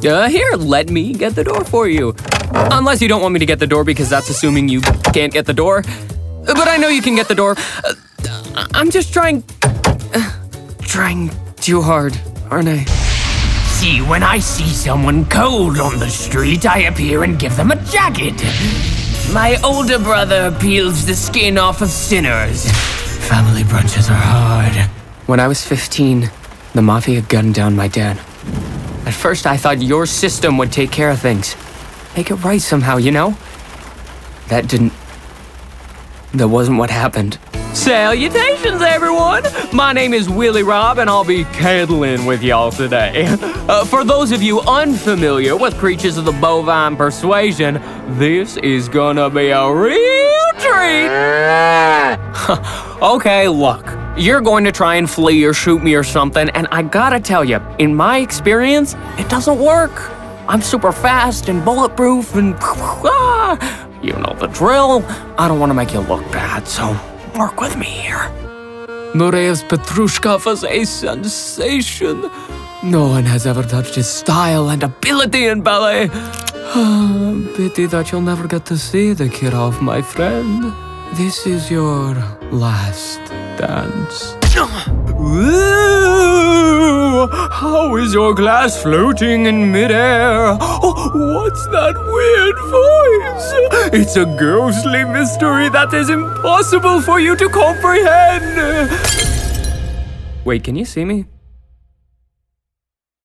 Here, let me get the door for you. Unless you don't want me to get the door because that's assuming you can't get the door. But I know you can get the door. I'm just trying too hard, aren't I? See, when I see someone cold on the street, I appear and give them a jacket. My older brother peels the skin off of sinners. Family brunches are hard. When I was 15, the Mafia gunned down my dad. At first, I thought your system would take care of things. Make it right somehow, you know? That wasn't what happened. Salutations, everyone! My name is Willie Rob, and I'll be cuddling with y'all today. For those of you unfamiliar with creatures of the bovine persuasion, this is gonna be a real treat! Okay, look. You're going to try and flee or shoot me or something, and I gotta tell you, in my experience, it doesn't work. I'm super fast and bulletproof and you know the drill. I don't want to make you look bad, so work with me here. Nureyev Petrushkov is a sensation. No one has ever touched his style and ability in ballet. Pity that you'll never get to see the Kirov, my friend. This is your last dance. Ooh, how is your glass floating in midair? Oh, what's that weird voice? It's a ghostly mystery that is impossible for you to comprehend. Wait, can you see me?